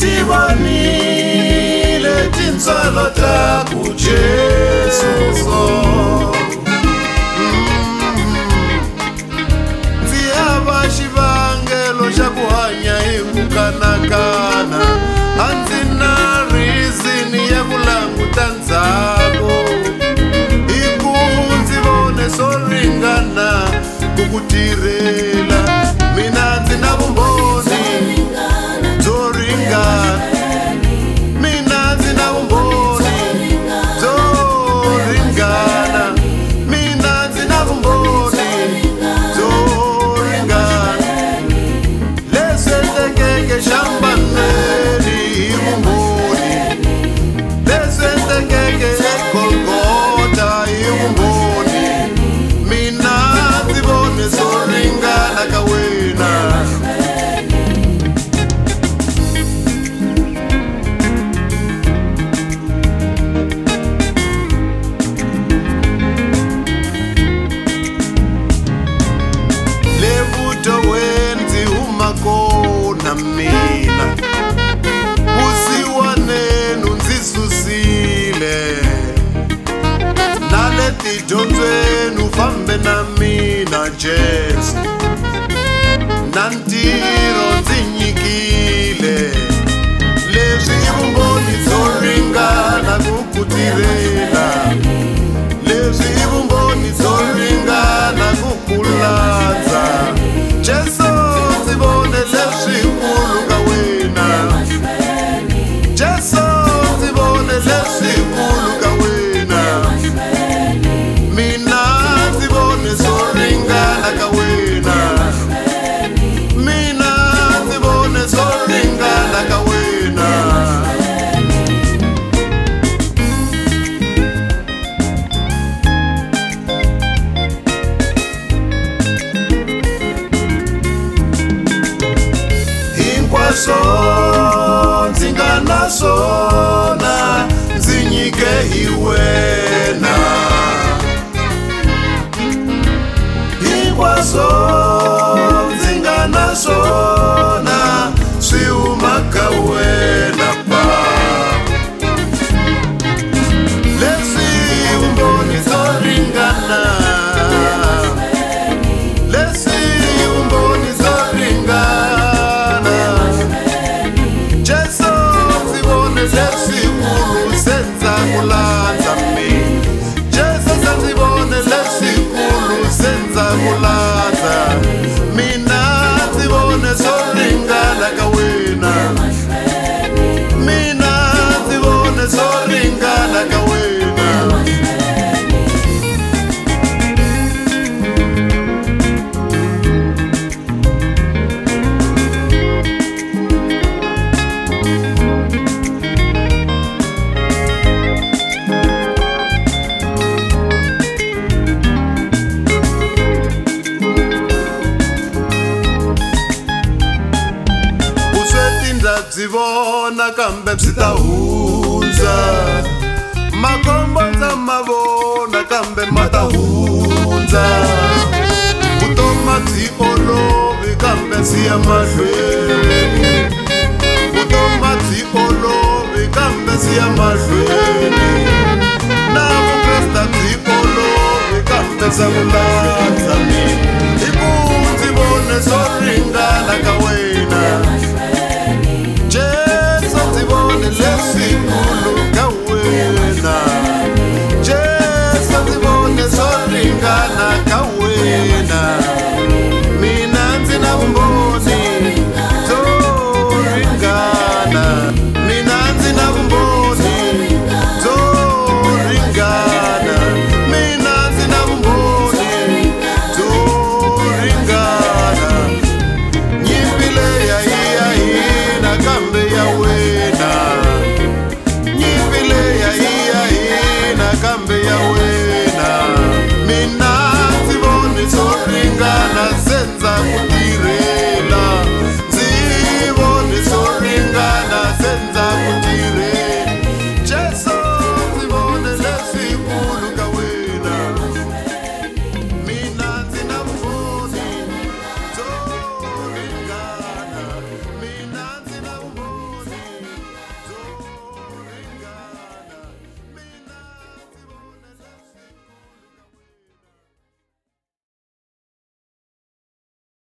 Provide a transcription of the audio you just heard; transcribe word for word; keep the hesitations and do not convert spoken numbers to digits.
tivonile tintswalo ta ku Jesu ndzi hava xivangelo xa ku hanya hi ku kanakana a ndzi na reason ya ku languta ndzhaku hi ku ndzi vone swo ringana ku ku tirhela mina ndzi na vumbhoni byo ringana mina ndzi na vumbhoni byo ringana mina ndzi na vumbhoni byo ringana leswi endlekeke xambanweni hi vumbhoni leswi endlekeke eGolgotha hi vumbhoni mina ndzi vone swo ringana ka wena levutoweni huma kona mina vusiwanenu ndzi susile na le tidyondzweni fambe na mina Jesu na ntirho ndzi nyikile leswi i vumbhoni byo ringana ku ku tirhela leswi i vumbhoni byo ringana ku ku landza Jesu ndzi vone leswikulu ka wena Jesu ndzi vone leswikulu ka wena mina ndzi vone swo ringana ka wena mina ndzi vone swo ringana ka wena hinkwaswo ndzi nga na swona ndzi nyike hi wena hinkwaswo ndzi nga na swona swi huma ka wena pa leswi vumbhoni byo ringana leswi vumbhoni byo ringana Jesu ndzi vone leswikulu se ndza ku landza mina Jesu se ndzi vone leswikulu se ndza ku landza mina ndzi vone swo ringana ka wena mina ndzi vone swo ringana ka wena byi vona kambe byi ta hundza makhombo ndza ma vona kambe ma ta hundza vutomi byi olovi kambe byi ya mahlweni vutomi byi olovi kambe byi ya mahlweni na vukreste byi olovi kambe bya ku landza mina hi ku ndzi vone swo ringana ka wena